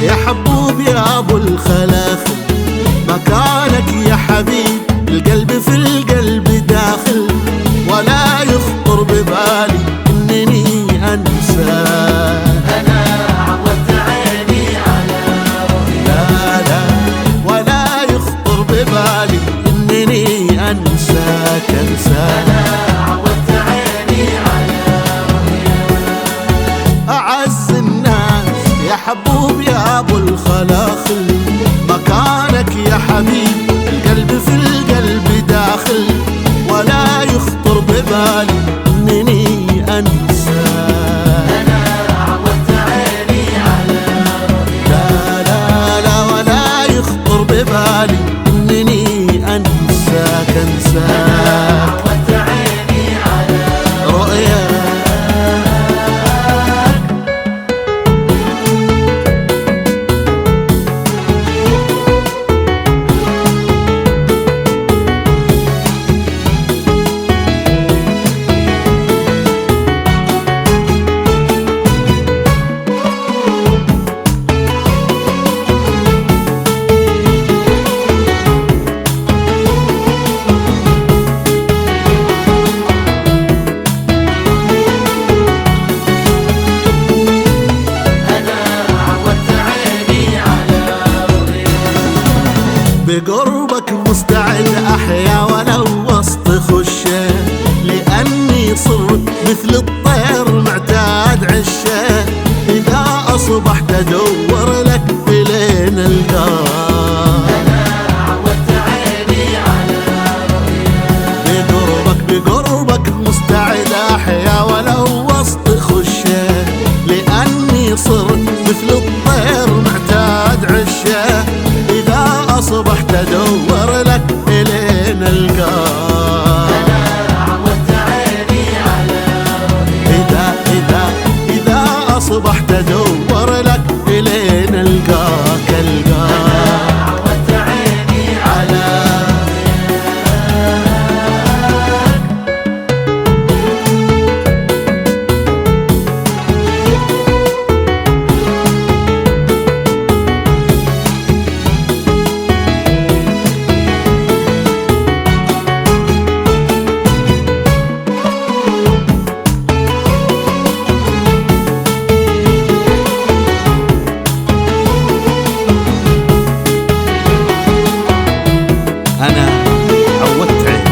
يا حبوب يا ابو الخلاخل، مكانك يا حبيب القلب في القلب داخل، ولا يخطر ببالي انني انساك. انا عودت عيني على رؤياك، لا لا ولا يخطر ببالي انني انساك انساك. انا عودت عيني على رؤياك. اعز الناس يا حبوب يا ابو الخلاخل، مكانك يا حبيب القلب في القلب داخل، ولا يخطر ببالي انني انساك. انا عودت عيني على رؤياك، لا لا لا ولا يخطر ببالي انني انساك انساك. عودت عيني على رؤياك بقربك مستعد أحيا ولو وسط خشه، لأني صرت مثل الطير معتاد عشه، إذا أصبحت أدور لك بلين القاك. انا عودت عيني على رؤياك، بقربك مستعد أحيا ولو وسط خشه، لأني صرت مثل الطير معتاد عشه، إذا أصبحت أدور لك إلين القاك. انا عودت عيني على رؤياك، إذا أصبحت أدور لك إلين القاك القاك. عودت عيني على أنا عودت عيني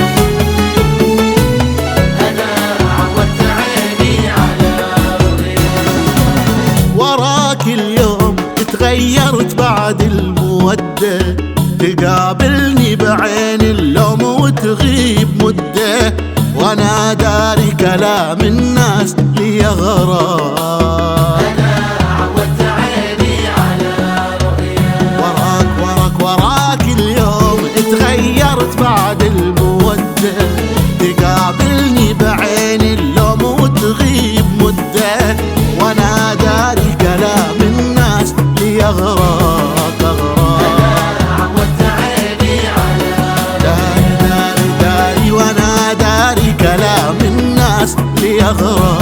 انا عودت عيني على رؤياك. وراك اليوم تغيرت بعد المودة، تقابلني بعين اللوم وتغيب مدة، وانا داري كلام الناس لي غرام. انا عودت عيني على رؤياك، وراك اليوم تغيرت بعد المودة، تقابلني بعين اللوم وتغيب مدة، وانا داري كلام الناس لي اغراك اغراك. عودت عيني على داري وانا داري كلام الناس لي اغراك.